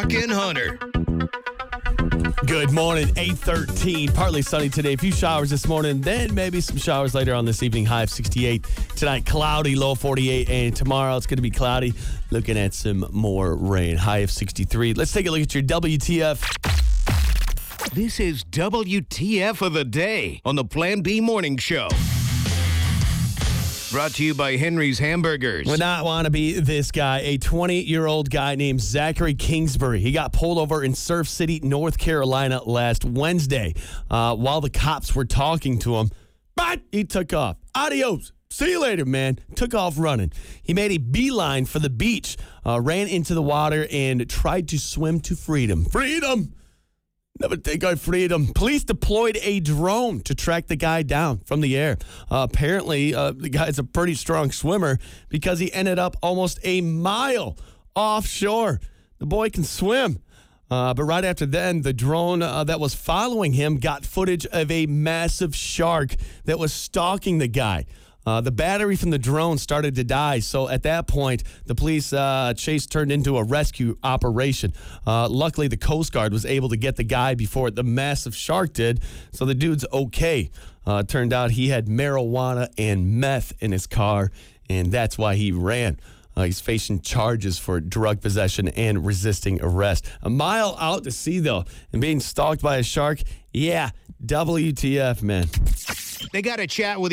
Brock and Hunter. Good morning, 8:13. Partly sunny today. A few showers this morning, then maybe some showers later on this evening. High of 68. Tonight, cloudy, low 48. And tomorrow, it's going to be cloudy. Looking at some more rain. High of 63. Let's take a look at your WTF. This is WTF of the day on the Plan B Morning Show. Brought to you by Henry's Hamburgers. Would not want to be this guy. A 20-year-old guy named Zachary Kingsbury. He got pulled over in Surf City, North Carolina last Wednesday while the cops were talking to him. But he took off. Adios. See you later, man. Took off running. He made a beeline for the beach, ran into the water, and tried to swim to freedom. Freedom! Never take our freedom. Police deployed a drone to track the guy down from the air. Apparently, the guy's a pretty strong swimmer because he ended up almost a mile offshore. The boy can swim. But right after then, the drone that was following him got footage of a massive shark that was stalking the guy. The battery from the drone started to die, so at that point, the police chase turned into a rescue operation. Luckily, the Coast Guard was able to get the guy before the massive shark did, so the dude's okay. Turned out he had marijuana and meth in his car, and that's why he ran. He's facing charges for drug possession and resisting arrest. A mile out to sea, though, and being stalked by a shark, yeah, WTF, man. They got to chat with